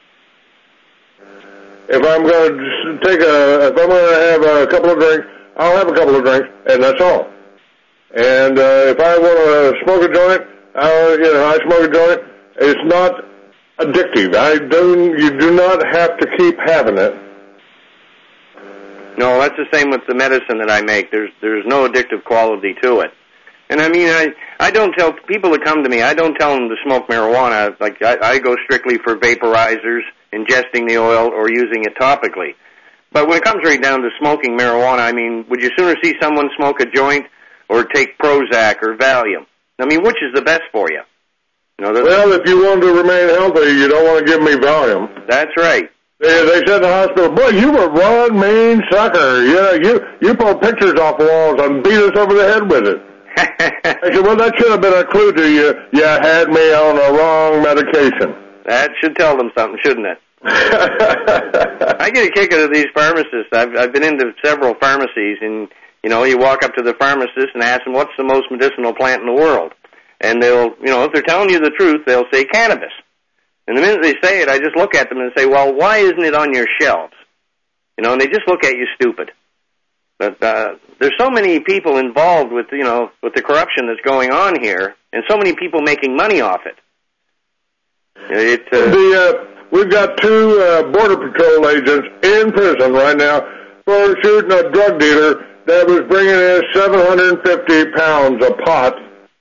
If I'm going to take a, if I'm going to have a couple of drinks, I'll have a couple of drinks, and that's all. And uh, if I want to smoke a joint, I'll, you know, I smoke a joint. It's not addictive. I don't. You do not have to keep having it. No, that's the same with the medicine that I make. There's there's no addictive quality to it. And I mean, I I don't tell people that come to me, I don't tell them to smoke marijuana. Like I, I go strictly for vaporizers, ingesting the oil, or using it topically. But when it comes right down to smoking marijuana, I mean, would you sooner see someone smoke a joint or take Prozac or Valium? I mean, which is the best for you? You know, well, if you want to remain healthy, you don't want to give me Valium. That's right. They, they said in the hospital, boy, you were one mean sucker. You know, you, you pulled pictures off the walls and beat us over the head with it. I said, well, that should have been a clue to you. You had me on a wrong medication. That should tell them something, shouldn't it? I get a kick out of these pharmacists. I've, I've been into several pharmacies, and, you know, you walk up to the pharmacist and ask them, what's the most medicinal plant in the world? And they'll, you know, if they're telling you the truth, they'll say cannabis. And the minute they say it, I just look at them and say, well, why isn't it on your shelves? You know, and they just look at you stupid. But uh, there's so many people involved with, you know, with the corruption that's going on here, and so many people making money off it. It uh, the, uh, we've got two uh, Border Patrol agents in prison right now for shooting a drug dealer that was bringing in seven hundred fifty pounds of pot.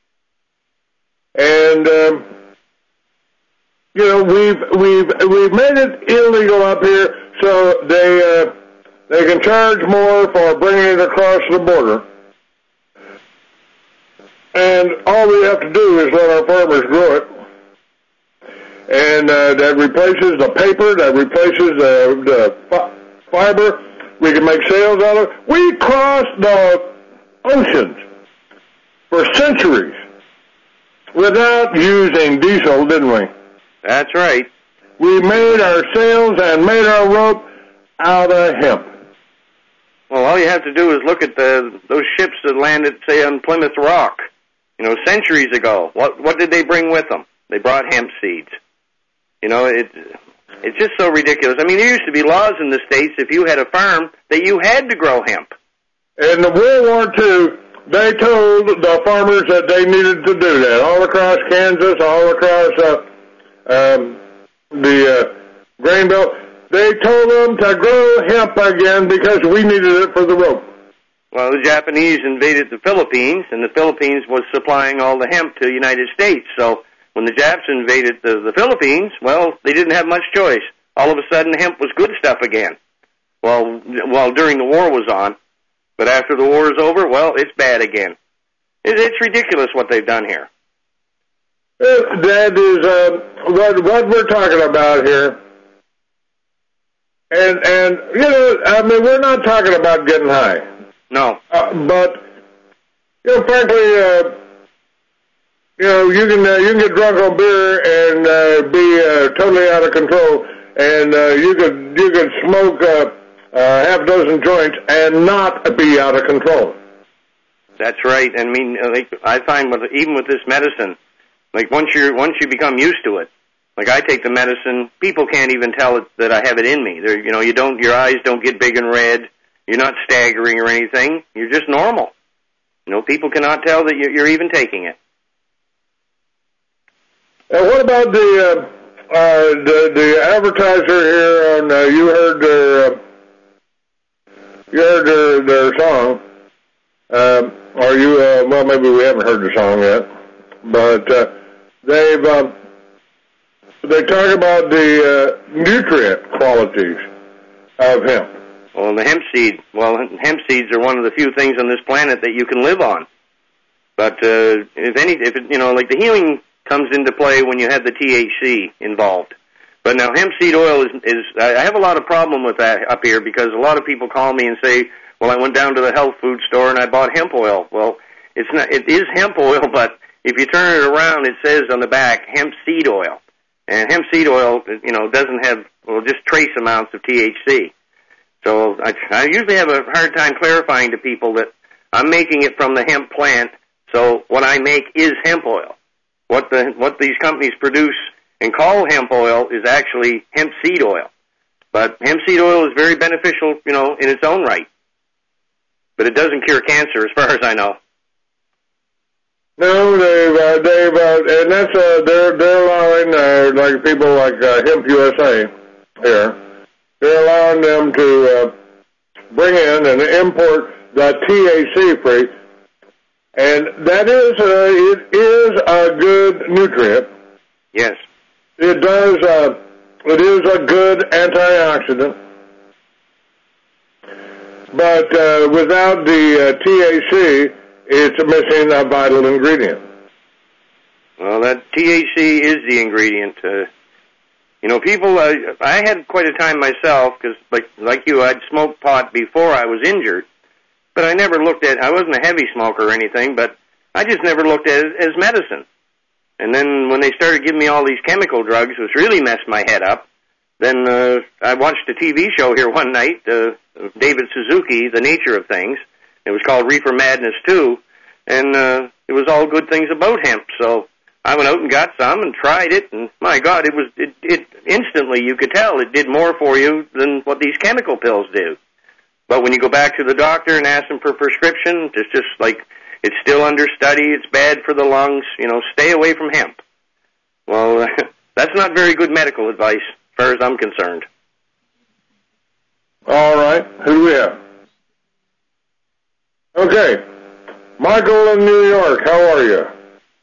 And, um, you know, we've, we've, we've made it illegal up here so they, uh, they can charge more for bringing it across the border. And all we have to do is let our farmers grow it. And uh, that replaces the paper, that replaces uh, the fi- fiber. We can make sales out of it. We crossed the oceans for centuries without using diesel, didn't we? That's right. We made our sails and made our rope out of hemp. Well, all you have to do is look at the those ships that landed, say, on Plymouth Rock, you know, centuries ago. What what did they bring with them? They brought hemp seeds. You know, it it's just so ridiculous. I mean, there used to be laws in the States, if you had a farm, that you had to grow hemp. In the World War Two, they told the farmers that they needed to do that. All across Kansas, all across uh, um, the uh, grain belt, they told them to grow hemp again because we needed it for the rope. Well, the Japanese invaded the Philippines, and the Philippines was supplying all the hemp to the United States. So when the Japs invaded the, the Philippines, well, they didn't have much choice. All of a sudden, hemp was good stuff again. Well, while during the war was on. But after the war is over, well, it's bad again. It, it's ridiculous what they've done here. Uh, that is uh, what, what we're talking about here. And, and you know, I mean, we're not talking about getting high. No. Uh, but, you know, frankly, uh, you know, you can, uh, you can get drunk on beer and uh, be uh, totally out of control, and uh, you could, you could smoke uh, uh, half a dozen joints and not be out of control. That's right. I mean, like, I find with, even with this medicine, like once you once you become used to it, like I take the medicine, people can't even tell it that I have it in me. They're, you know, you don't, your eyes don't get big and red. You're not staggering or anything. You're just normal. You know, people cannot tell that you're, you're even taking it. And what about the uh, uh, the, the advertiser here on? Uh, you heard their uh, you heard their, their song. Um, are you? Uh, well, maybe we haven't heard the song yet, but uh, they've. Um, They talk about the uh, nutrient qualities of hemp. Well, the hemp seed. Well, hemp seeds are one of the few things on this planet that you can live on. But uh, if any, if it, you know, like the healing comes into play when you have the T H C involved. But now hemp seed oil is, is. I have a lot of problem with that up here because a lot of people call me and say, "Well, I went down to the health food store and I bought hemp oil." Well, it's not. It is hemp oil, but if you turn it around, it says on the back hemp seed oil. And hemp seed oil, you know, doesn't have, well, just trace amounts of T H C. So I, I usually have a hard time clarifying to people that I'm making it from the hemp plant, so what I make is hemp oil. What the what these companies produce and call hemp oil is actually hemp seed oil. But hemp seed oil is very beneficial, you know, in its own right. But it doesn't cure cancer, as far as I know. No, they've, uh, they've, uh, and that's, uh, they're, they're allowing, uh, like people like, uh, Hemp U S A here, they're allowing them to, uh, bring in and import the T H C-free, and that is a, it is a good nutrient. Yes. It does, uh, it is a good antioxidant. But uh, without the uh, T H C, it's missing a vital ingredient. Well, that T H C is the ingredient. Uh, you know, people, uh, I had quite a time myself, because like, like you, I'd smoked pot before I was injured, but I never looked at, I wasn't a heavy smoker or anything, but I just never looked at it as medicine. And then when they started giving me all these chemical drugs, which really messed my head up, then uh, I watched a T V show here one night, uh, David Suzuki, The Nature of Things. It was called Reefer Madness two, and uh, it was all good things about hemp. So I went out and got some and tried it, and my God, it was it, it instantly, you could tell it did more for you than what these chemical pills do. But when you go back to the doctor and ask them for a prescription, it's just like, it's still under study, it's bad for the lungs, you know, stay away from hemp. Well, that's not very good medical advice, as far as I'm concerned. All right, who do we have? Okay, Michael in New York, how are you?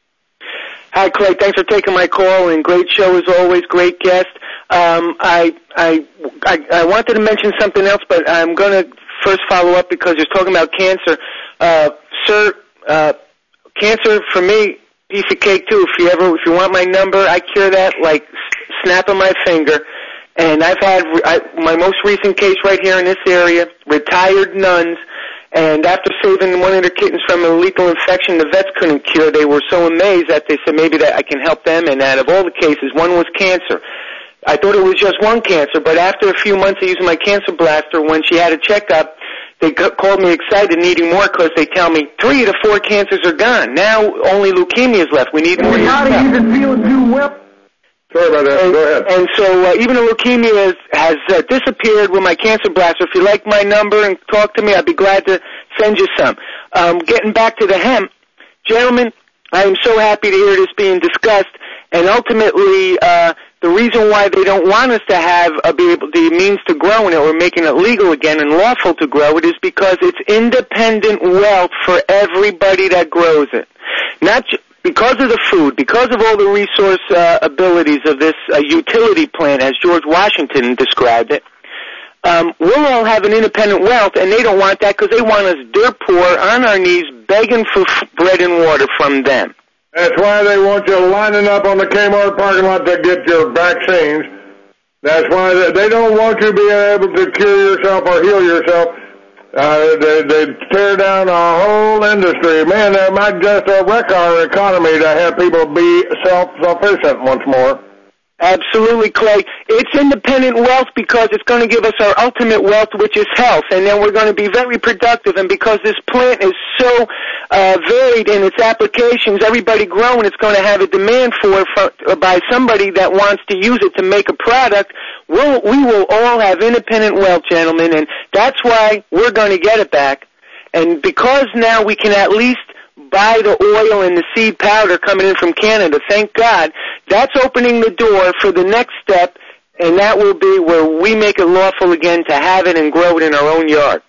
Hi, Clay. Thanks for taking my call, and great show as always. Great guest. Um, I, I I I wanted to mention something else, but I'm going to first follow up because you're talking about cancer. Uh, sir, uh, cancer for me, piece of cake too. If you ever, if you want my number, I cure that like snap of my finger. And I've had I, my most recent case right here in this area, retired nuns. And after saving one of their kittens from a lethal infection the vets couldn't cure, they were so amazed that they said maybe that I can help them. And out of all the cases, one was cancer. I thought it was just one cancer, but after a few months of using my cancer blaster, when she had a checkup, they c- called me excited, needing more, because they tell me three of the four cancers are gone. Now only leukemia is left. We need more. How do you even feel too well? Sorry about that. And, Go ahead. And so uh, even the leukemia is, has uh, disappeared with my cancer blaster. If you like my number and talk to me, I'd be glad to send you some. Um, getting back to the hemp, gentlemen, I am so happy to hear this being discussed. And ultimately, uh, the reason why they don't want us to have uh, be able, the means to grow it or making it legal again and lawful to grow it is because it's independent wealth for everybody that grows it. Not ju- because of the food, because of all the resource uh, abilities of this uh, utility plant, as George Washington described it. Um, we'll all have an independent wealth, and they don't want that because they want us dirt poor on our knees begging for f- bread and water from them. That's why they want you lining up on the Kmart parking lot to get your vaccines. That's why they, they don't want you being able to cure yourself or heal yourself. Uh, they, they tear down a whole industry. Man, that might just uh, wreck our economy to have people be self-sufficient once more. Absolutely, Clay. It's independent wealth because it's going to give us our ultimate wealth, which is health, and then we're going to be very productive. And because this plant is so uh, varied in its applications, everybody growing it's going to have a demand for, for by somebody that wants to use it to make a product. We'll, we will all have independent wealth, gentlemen, and that's why we're going to get it back. And because now we can at least buy the oil and the seed powder coming in from Canada, thank God, that's opening the door for the next step, and that will be where we make it lawful again to have it and grow it in our own yard.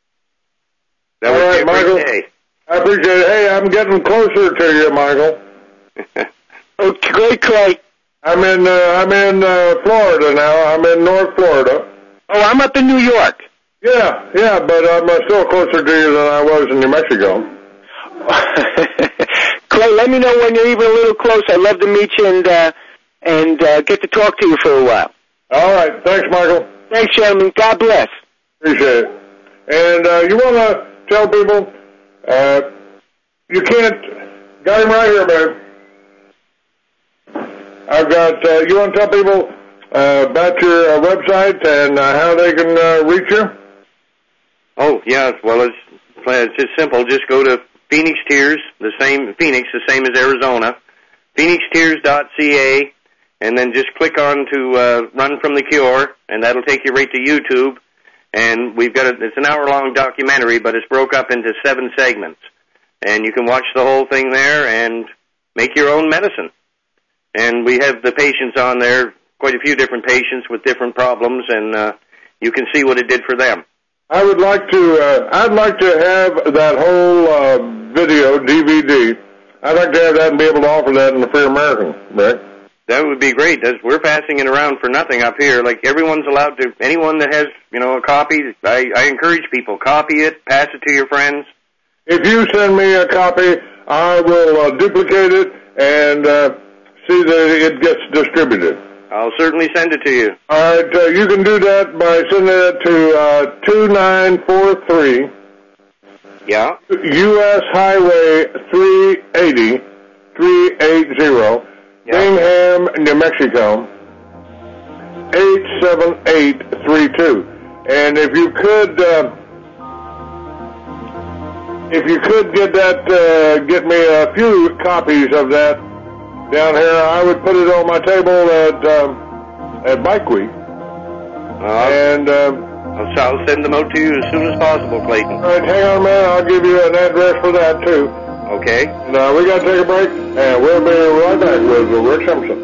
That All right, Michael. Day. I appreciate it. Hey, I'm getting closer to you, Michael. Okay, great, Clay. I'm in uh, I'm in uh, Florida now. I'm in North Florida. Oh, I'm up in New York. Yeah, yeah, but I'm uh, still closer to you than I was in New Mexico. Clay, let me know when you're even a little closer. I'd love to meet you and uh, and uh, get to talk to you for a while. All right. Thanks, Michael. Thanks, gentlemen. God bless. Appreciate it. And uh, you want to tell people, uh, you can't, got him right here, babe. I've got, uh, you want to tell people uh, about your uh, website and uh, how they can uh, reach you? Oh, yeah. Well, it's, it's just simple. Just go to Phoenix Tears, the same, Phoenix, the same as Arizona, phoenix tears dot c a, and then just click on to uh, Run from the Cure, and that'll take you right to YouTube. And we've got a, it's an hour-long documentary, but it's broke up into seven segments. And you can watch the whole thing there and make your own medicine. And we have the patients on there, quite a few different patients with different problems, and uh, you can see what it did for them. I would like to, uh, I'd like to have that whole uh, video, D V D. I'd like to have that and be able to offer that in the Free American, right? That would be great. That's, we're passing it around for nothing up here. Like, everyone's allowed to, anyone that has, you know, a copy, I, I encourage people, copy it, pass it to your friends. If you send me a copy, I will uh, duplicate it and uh, see that it gets distributed. I'll certainly send it to you. All right, uh, you can do that by sending it to uh, two nine four three. Yeah. U S Highway three eighty, three eighty, yeah. Bingham, New Mexico, eight seven eight three two. And if you could, uh, if you could get that, uh, get me a few copies of that down here, I would put it on my table at um, at Bike Week. Uh, and um, I'll, I'll send them out to you as soon as possible, Clayton. All right, hang on a minute. I'll give you an address for that, too. Okay. Now, we got to take a break, and we'll be right back with Rick Simpson.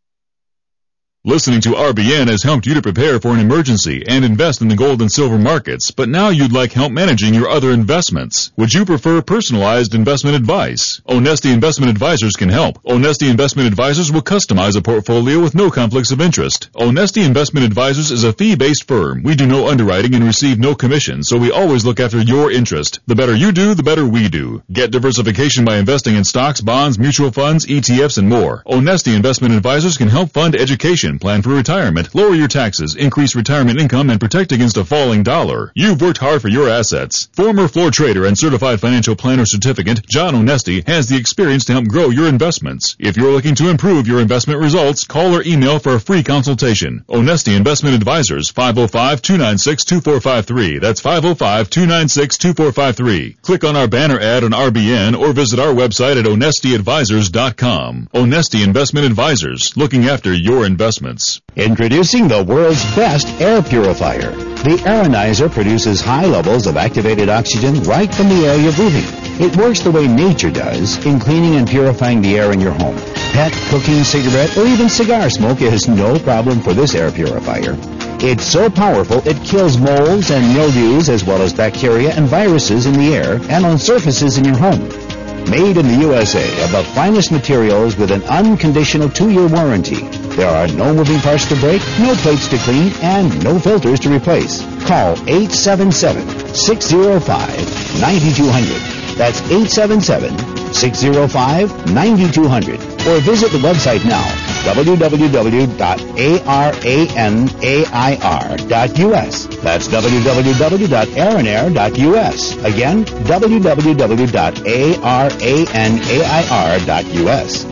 Listening to R B N has helped you to prepare for an emergency and invest in the gold and silver markets, but now you'd like help managing your other investments. Would you prefer personalized investment advice? Onesti Investment Advisors can help. Onesti Investment Advisors will customize a portfolio with no conflicts of interest. Onesti Investment Advisors is a fee-based firm. We do no underwriting and receive no commission, so we always look after your interest. The better you do, the better we do. Get diversification by investing in stocks, bonds, mutual funds, E T Fs, and more. Onesti Investment Advisors can help fund education, plan for retirement, lower your taxes, increase retirement income, and protect against a falling dollar. You've worked hard for your assets. Former floor trader and certified financial planner certificate, John Onesti, has the experience to help grow your investments. If you're looking to improve your investment results, call or email for a free consultation. Onesti Investment Advisors, five oh five, two nine six, two four five three. That's five oh five, two nine six, two four five three. Click on our banner ad on R B N or visit our website at onesti advisors dot com. Onesti Investment Advisors, looking after your investments. Introducing the world's best air purifier. The Aeronizer produces high levels of activated oxygen right from the air you're breathing. It works the way nature does in cleaning and purifying the air in your home. Pet, cooking, cigarette, or even cigar smoke is no problem for this air purifier. It's so powerful it kills molds and mildews as well as bacteria and viruses in the air and on surfaces in your home. Made in the U S A of the finest materials with an unconditional two-year warranty. There are no moving parts to break, no plates to clean, and no filters to replace. Call eight seven seven, six oh five, nine two hundred. That's eight seven seven, six oh five, nine two hundred. Or visit the website now, w w w dot aranair dot u s. That's w w w dot aranair dot u s. Again, w w w dot aranair dot u s.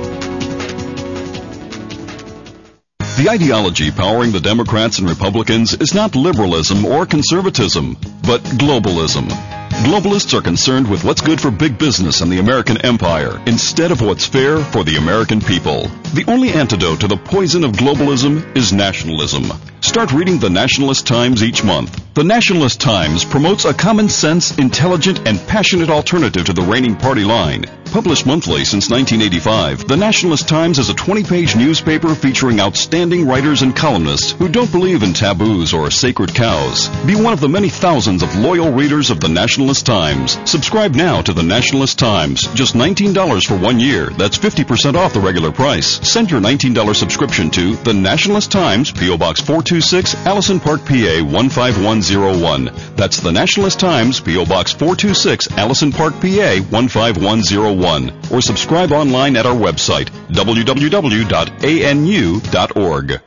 The ideology powering the Democrats and Republicans is not liberalism or conservatism, but globalism. Globalists are concerned with what's good for big business and the American empire instead of what's fair for the American people. The only antidote to the poison of globalism is nationalism. Start reading the Nationalist Times each month. The Nationalist Times promotes a common sense, intelligent, and passionate alternative to the reigning party line. Published monthly since nineteen eighty-five, the Nationalist Times is a twenty-page newspaper featuring outstanding writers and columnists who don't believe in taboos or sacred cows. Be one of the many thousands of loyal readers of the Nationalist Times. Subscribe now to the Nationalist Times. Just nineteen dollars for one year. That's fifty percent off the regular price. Send your nineteen dollars subscription to the Nationalist Times, P O. Box four two six, Allison Park, P A one five one zero one. That's the Nationalist Times, P O. Box four two six, Allison Park, P A one five one zero one. Or subscribe online at our website, w w w dot a n u dot org.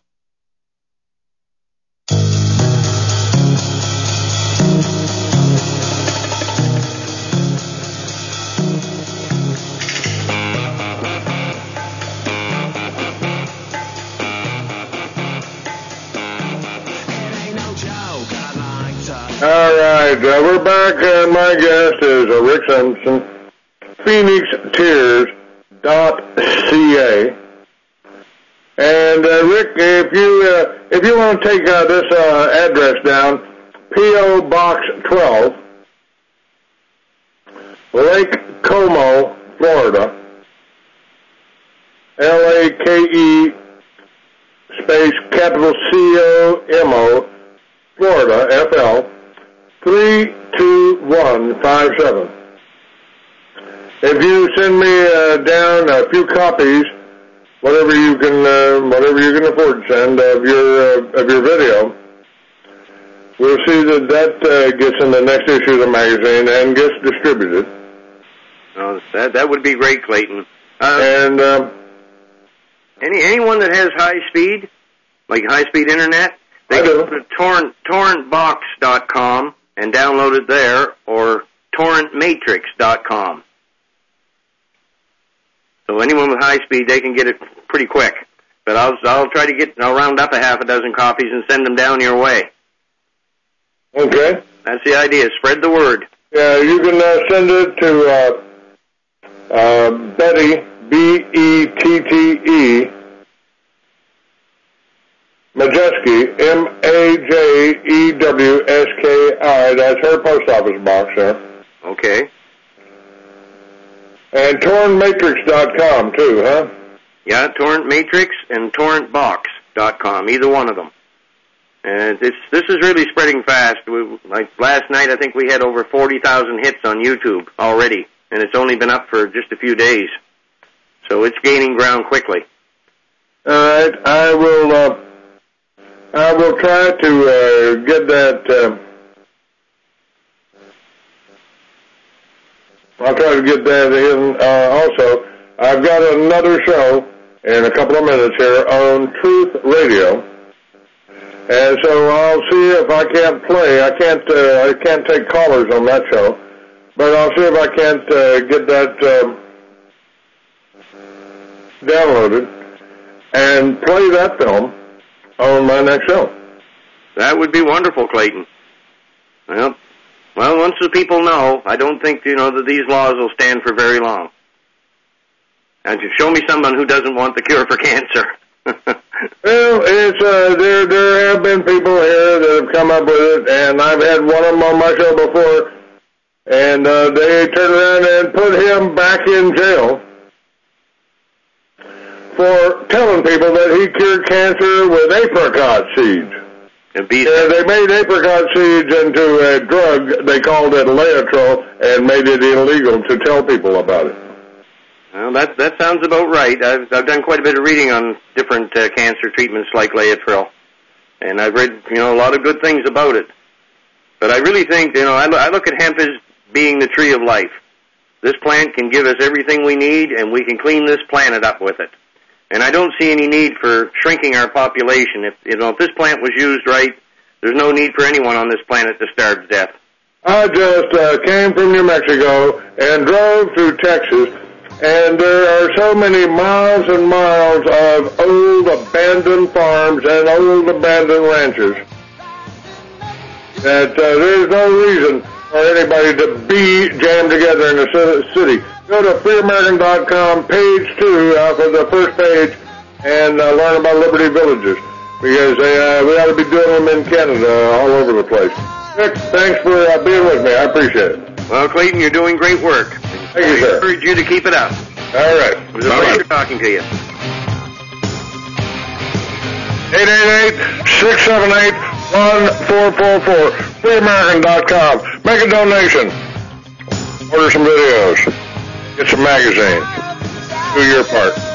All right, uh, we're back, and my guest is uh, Rick Simpson, phoenix tears dot c a. And uh, Rick, if you uh, if you want to take uh, this uh, address down, P O. Box twelve, Lake Como, Florida, L A K E space capital C O M O, Florida, F L, if you send me uh, down a few copies, whatever you can, uh, whatever you can afford to send of your uh, of your video, we'll see that that uh, gets in the next issue of the magazine and gets distributed. Oh, that that would be great, Clayton. Uh, and uh, any anyone that has high speed, like high speed internet, they I can do. go to torrent torrent box dot com and download it there, or torrent matrix dot com. So anyone with high speed, they can get it pretty quick. But I'll I'll try to get I'll round up a half a dozen copies and send them down your way. Okay. That's the idea. Spread the word. Yeah, you can uh, send it to uh, uh, Betty, B E T T E, Majeski, M A J E W S K I. That's her post office box there. Okay. And torrent matrix dot com too, huh? Yeah, Torrent Matrix and torrent box dot com, either one of them. And this this is really spreading fast. We, like last night, I think we had over forty thousand hits on YouTube already, and it's only been up for just a few days. So it's gaining ground quickly. All right, I will. Uh, I will try to uh, get that. Uh, I'll try to get that in. Uh, also, I've got another show in a couple of minutes here on Truth Radio. And so I'll see if I can't play. I can't. Uh, I can't take callers on that show, but I'll see if I can't uh, get that uh, downloaded and play that film on my next show. That would be wonderful, Clayton. Well, well, once the people know, I don't think you know that these laws will stand for very long. And you show me someone who doesn't want the cure for cancer. Well, it's uh, there. There have been people here that have come up with it, and I've had one of them on my show before, and uh, they turned around and put him back in jail for telling people that he cured cancer with apricot seeds. And be- uh, they made apricot seeds into a drug. They called it Laetrile and made it illegal to tell people about it. Well, that that sounds about right. I've I've done quite a bit of reading on different uh, cancer treatments like Laetrile, and I've read you know a lot of good things about it. But I really think you know I, I look at hemp as being the tree of life. This plant can give us everything we need, and we can clean this planet up with it. And I don't see any need for shrinking our population. If you know if this plant was used right, there's no need for anyone on this planet to starve to death. I just uh, came from New Mexico and drove through Texas. And there are so many miles and miles of old abandoned farms and old abandoned ranches that uh, there's no reason for anybody to be jammed together in a city. Go to free american dot com, page two, uh, for the first page, and uh, learn about Liberty Villages, because they, uh, we ought to be doing them in Canada all over the place. Rick, thanks for uh, being with me. I appreciate it. Well, Clayton, you're doing great work. Thank you, sir. I encourage you to keep it up. All right. It was a pleasure talking to you. eight eight eight, six seven eight, one four four four. free american dot com. Make a donation. Order some videos. Get some magazines. Do your part.